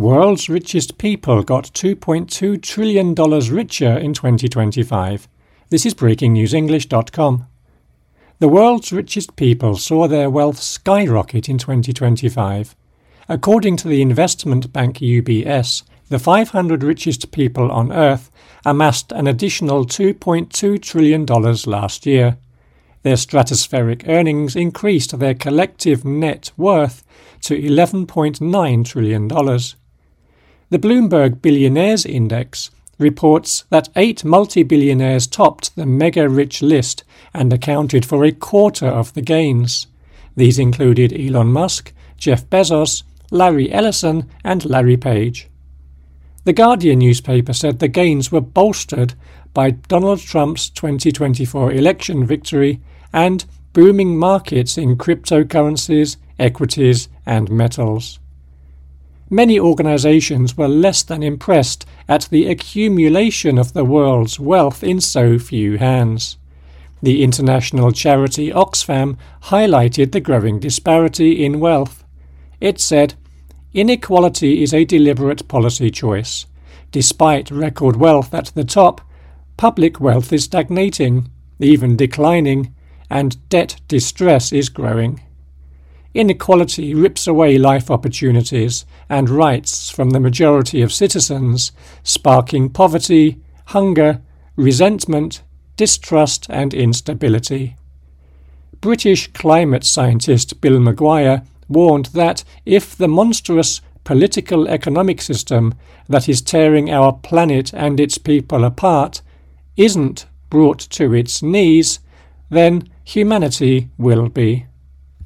World's richest people got $2.2 trillion richer in 2025. This is BreakingNewsEnglish.com. The world's richest people saw their wealth skyrocket in 2025. According to the investment bank UBS, the 500 richest people on Earth amassed an additional $2.2 trillion last year. Their stratospheric earnings increased their collective net worth to $11.9 trillion. The Bloomberg Billionaires Index reports that 8 multi-billionaires topped the mega-rich list and accounted for a quarter of the gains. These included Elon Musk, Jeff Bezos, Larry Ellison and Larry Page. The Guardian newspaper said the gains were bolstered by Donald Trump's 2024 election victory and booming markets in cryptocurrencies, equities and metals. Many organizations were less than impressed at the accumulation of the world's wealth in so few hands. The international charity Oxfam highlighted the growing disparity in wealth. It said, "Inequality is a deliberate policy choice. Despite record wealth at the top, public wealth is stagnating, even declining, and debt distress is growing. Inequality rips away life opportunities and rights from the majority of citizens, sparking poverty, hunger, resentment, distrust and instability." British climate scientist Bill Maguire warned that if the monstrous political economic system that is tearing our planet and its people apart isn't brought to its knees, then humanity will be.